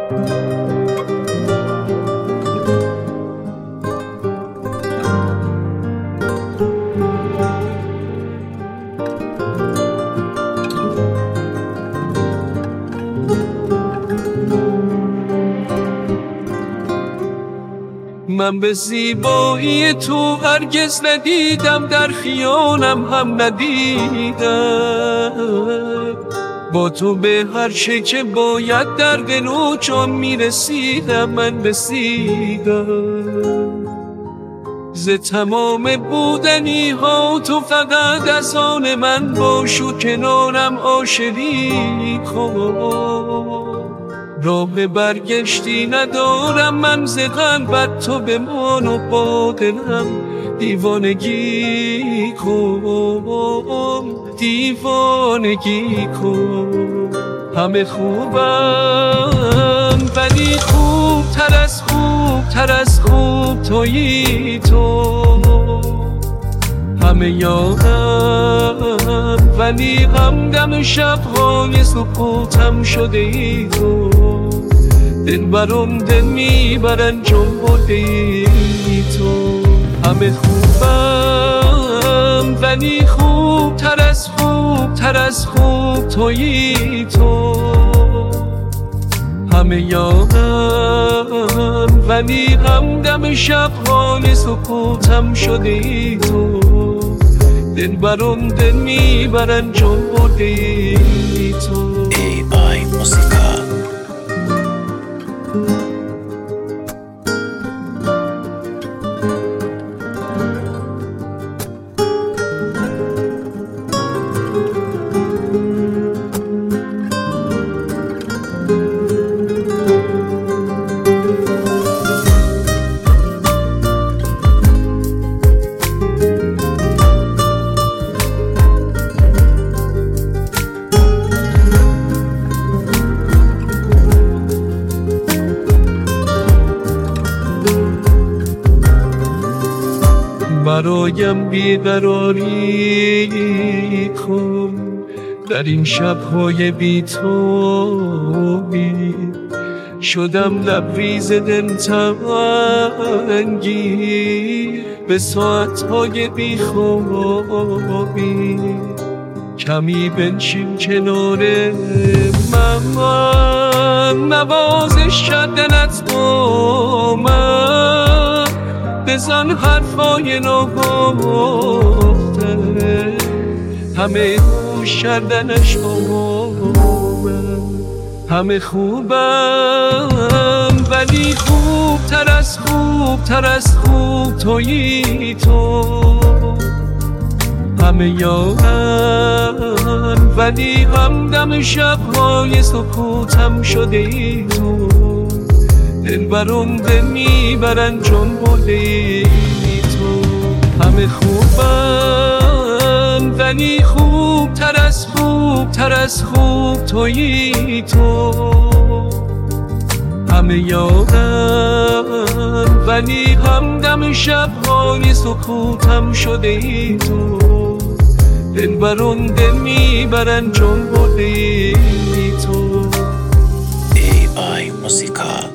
من به زیبایی تو هرگز ندیدم، در خیالم هم ندیدم. با تو به هر چه که باید در دل و جان میرسیدم، من رسیدم. ز تمام بودنی ها تو فقط از آن من باش و کنارم آشری کن. راه برگشتی ندارم من ز قلبت، تو بمان و با دلم دیوانگی کن، دیوانگی کن. همه خوبم ولی خوبتر از خوبتر از خوب تویی تو. همه یادم ولی همدم شب‌های سکوتم شده ای تو. دلبرم دل میبرن جنباده ای تو. همه خوبم ولی خوبتر از خوبتر از خوب تویی تو. همه یادم ولی همدم شب‌های سکوتم شده ای تو. دلبرم دل میبرن جنباده ای تو. AI موسیقا. برایم بیقراری کن در این شب‌های بی‌تابی. شدم لبریز دلتنگی به ساعت‌های بیخوابی. کمی بنشین کنار من، نوازش کردنت با من. بزن حرفای نگفته، همه گوش کردنش با من. همه خوبم ولی خوبتر از خوبتر از خوب تویی تو. همه یادم ولی همدم شب‌های سکوتم شده ای تو. دلبرم دل میبرن جنباده ای تو. همه خوبم ولی خوبتر از خوبتر از خوب تویی تو. همه یادم ولی همدم شب‌های سکوتم شده ای تو. دلبرم دل میبرن جنباده ای تو. AI موسیقا.